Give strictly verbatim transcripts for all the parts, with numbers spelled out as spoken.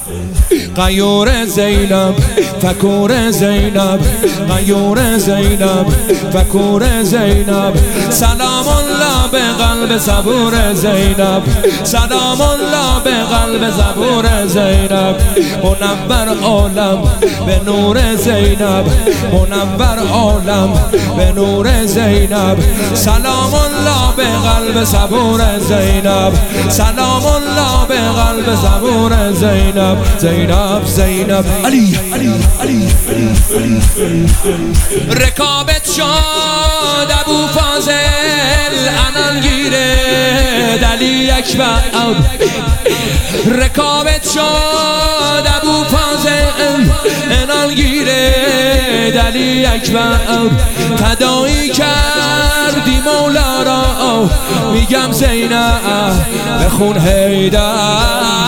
غیور زینب فکور زینب غیور زینب فکور زینب سلام الله به قلب صبور زینب سلام الله به قلب صبور زینب منور عالم به نور زینب منور عالم به نور زینب سلام الله به قلب صبور زینب سلام الله به قلب صبور زینب زینب زینب علی علی رکابت شد ابو فاضل انان گیره دلی اکبر رکابت شد ابو فاضل انان گیره دلی اکبر تداعی کردی مولا را میگم زینب بخون حیدر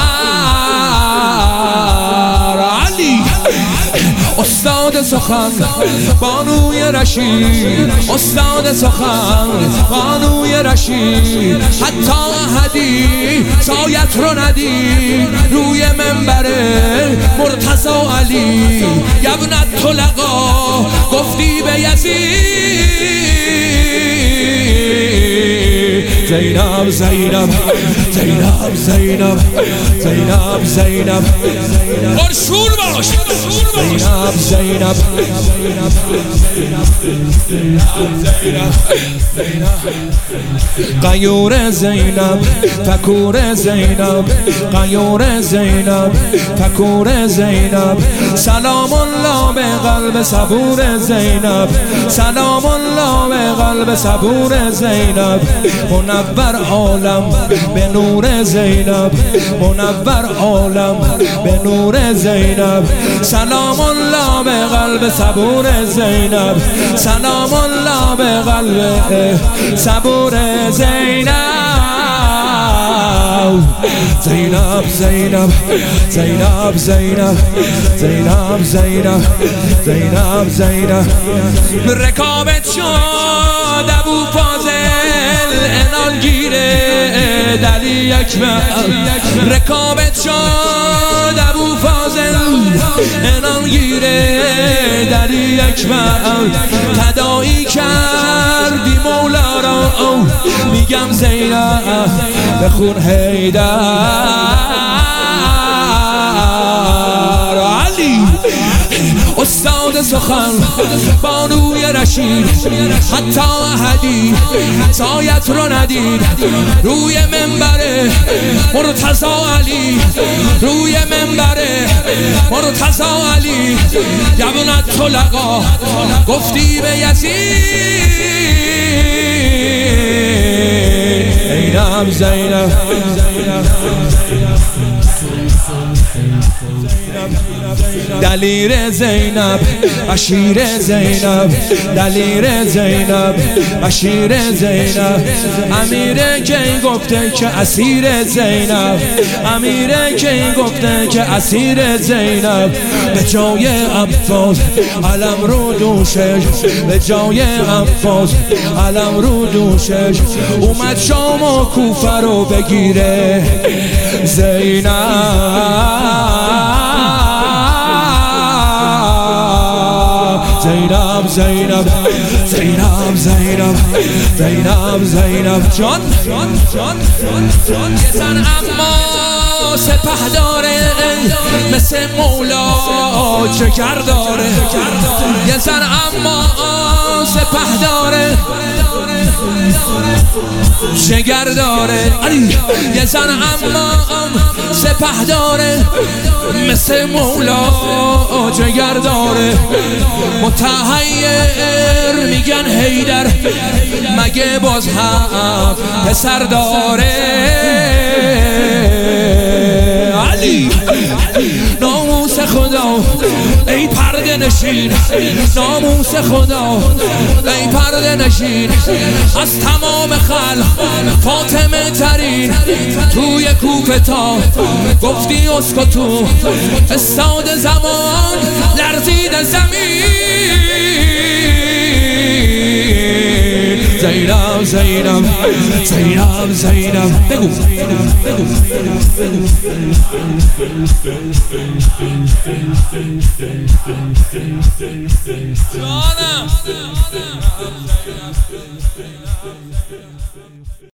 استاد سخن بانوی رشید استاد سخن بانوی رشید حتی احدی سایت رو ندید روی منبر مرتضی علی یبنت طلقا گفتی به یزید زینب زینب زینب زینب زینب زینب پرشور باش زینب زینب غیور زینب فکور زینب غیور زینب فکور زینب سلام الله به قلب صبور زینب سلام الله به قلب صبور زینب منور عالم به نور زینب منور عالم به نور زینب سلام الله به قلب صبور زینب سلام الله به قلب صبور زینب زینب زینب زینب زینب زینب زینب زینب زینب رکابت شد ابو فاضل انان گیره دلی اکبر رکابت شد ابو فاضل انان گیره دلی اکبر تداعی کردی مولا را میگم زینب بخون حیدر علی استاد سخن بانوی رشید حتی احدی سایت رو ندید روی منبر مرتضی علی روی منبر مرتضی علی یبنت طلقا گفتی به یزید زینب زینب دلیر زینب اشیر زینب دلیر زینب اشیر زینب امیره که این گفته که اسیر زینب امیره که این گفته که اسیر زینب به جای عباس علم رو دوشش به جای عباس علم رو دوشش اومد شام و کوفه رو بگیره زینب زینب زینب زینب زینب زینب زینب جان جان جان جان یه زن اما سپه داره مثل مولا جگر داره یه زن اما سپه داره جگر داره یه زن اما سپه داره مثل مولا جگر داره متحیر میگن حیدر مگه باز هم پسر داره علی ناموس خدا ای پرده نشین ناموس خدا ای پرده نشین از تمام خلق فاطمه ترین توی کوفه تا گفتی اسکتو استاد زمان لرزید زمین زینب زینب زینب زینب بگو بگو جانم